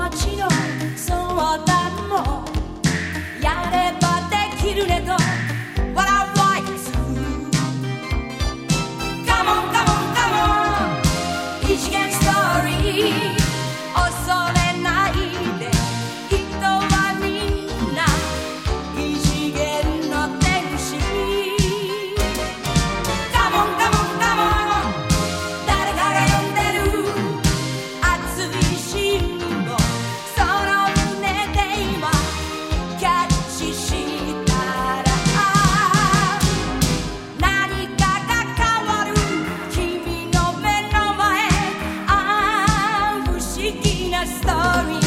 ちの相談もやればできるねと What I like to Come on, come on, come on 異次元ストーリー恐れないで人はみんな異次元の天使 Come on, come on, come on 誰かが呼んでる熱い信号その胸で今キャッチしたら何かが変わる君の目の前不思議なストーリー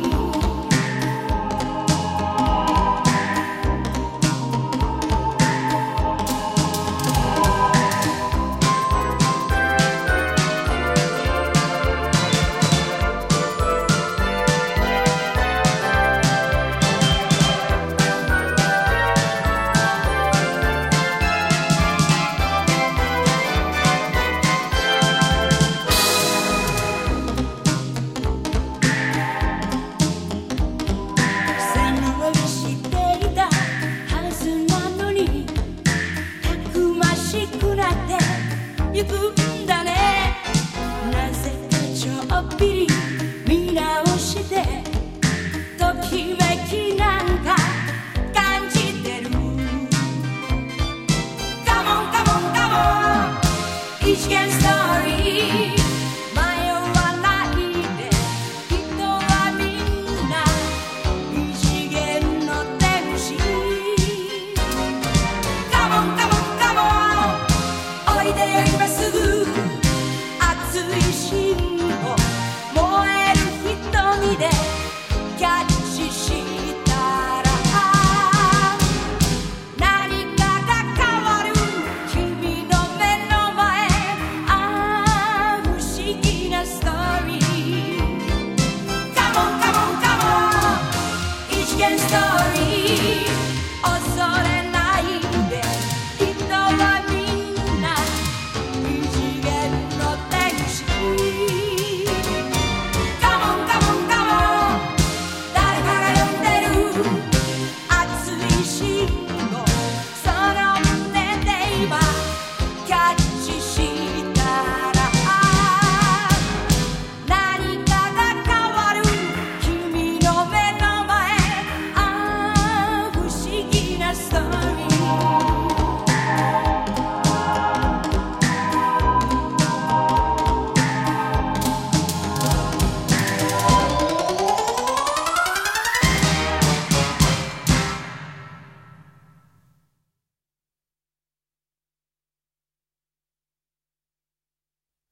行くんだねなぜかちょっぴり見直してときめきなんか感じてる Come on, come on, come on 異次元ストーリー迷わないで人はみんな異次元の天使 Come on, come on, come on おいでよ今すぐ熱い信号燃える瞳で